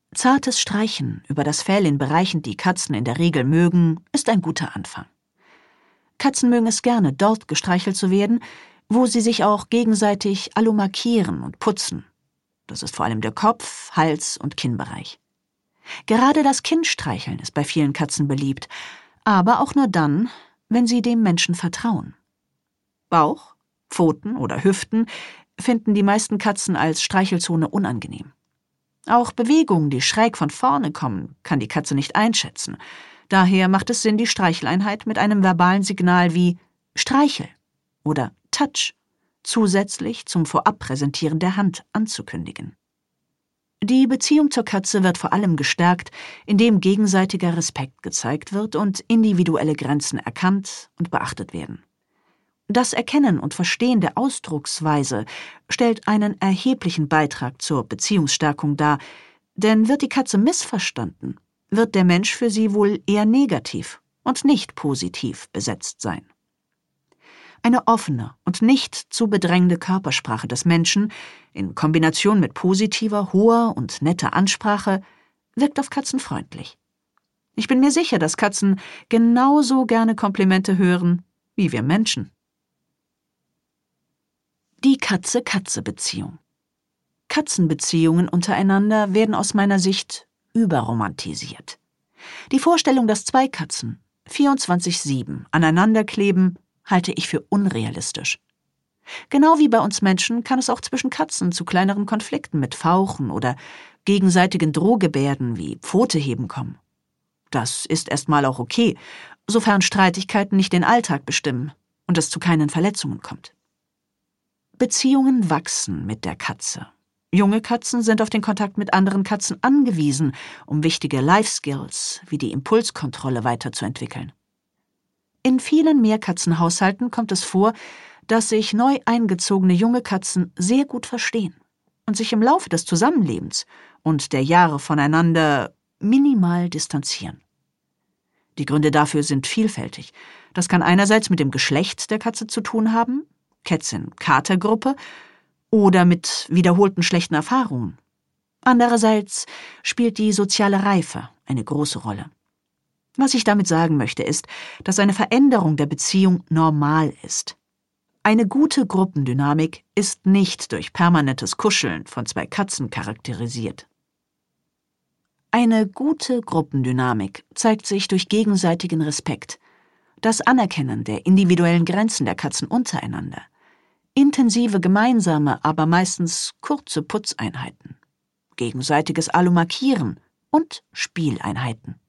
Zartes Streichen über das Fell in Bereichen, die Katzen in der Regel mögen, ist ein guter Anfang. Katzen mögen es gerne, dort gestreichelt zu werden, wo sie sich auch gegenseitig allomarkieren und putzen. Das ist vor allem der Kopf-, Hals- und Kinnbereich. Gerade das Kinnstreicheln ist bei vielen Katzen beliebt, aber auch nur dann, wenn sie dem Menschen vertrauen. Bauch, Pfoten oder Hüften finden die meisten Katzen als Streichelzone unangenehm. Auch Bewegungen, die schräg von vorne kommen, kann die Katze nicht einschätzen. Daher macht es Sinn, die Streicheleinheit mit einem verbalen Signal wie Streichel oder Touch zusätzlich zum Vorabpräsentieren der Hand anzukündigen. Die Beziehung zur Katze wird vor allem gestärkt, indem gegenseitiger Respekt gezeigt wird und individuelle Grenzen erkannt und beachtet werden. Das Erkennen und Verstehen der Ausdrucksweise stellt einen erheblichen Beitrag zur Beziehungsstärkung dar, denn wird die Katze missverstanden, wird der Mensch für sie wohl eher negativ und nicht positiv besetzt sein. Eine offene und nicht zu bedrängende Körpersprache des Menschen in Kombination mit positiver, hoher und netter Ansprache wirkt auf Katzen freundlich. Ich bin mir sicher, dass Katzen genauso gerne Komplimente hören wie wir Menschen. Die Katze-Katze-Beziehung. Katzenbeziehungen untereinander werden aus meiner Sicht überromantisiert. Die Vorstellung, dass zwei Katzen 24/7 aneinanderkleben, halte ich für unrealistisch. Genau wie bei uns Menschen kann es auch zwischen Katzen zu kleineren Konflikten mit Fauchen oder gegenseitigen Drohgebärden wie Pfote heben kommen. Das ist erstmal auch okay, sofern Streitigkeiten nicht den Alltag bestimmen und es zu keinen Verletzungen kommt. Beziehungen wachsen mit der Katze. Junge Katzen sind auf den Kontakt mit anderen Katzen angewiesen, um wichtige Life-Skills wie die Impulskontrolle weiterzuentwickeln. In vielen Mehrkatzenhaushalten kommt es vor, dass sich neu eingezogene junge Katzen sehr gut verstehen und sich im Laufe des Zusammenlebens und der Jahre voneinander minimal distanzieren. Die Gründe dafür sind vielfältig. Das kann einerseits mit dem Geschlecht der Katze zu tun haben, Kätzin-Kater-Gruppe, oder mit wiederholten schlechten Erfahrungen. Andererseits spielt die soziale Reife eine große Rolle. Was ich damit sagen möchte, ist, dass eine Veränderung der Beziehung normal ist. Eine gute Gruppendynamik ist nicht durch permanentes Kuscheln von zwei Katzen charakterisiert. Eine gute Gruppendynamik zeigt sich durch gegenseitigen Respekt, das Anerkennen der individuellen Grenzen der Katzen untereinander, intensive gemeinsame, aber meistens kurze Putzeinheiten, gegenseitiges Allomarkieren und Spieleinheiten.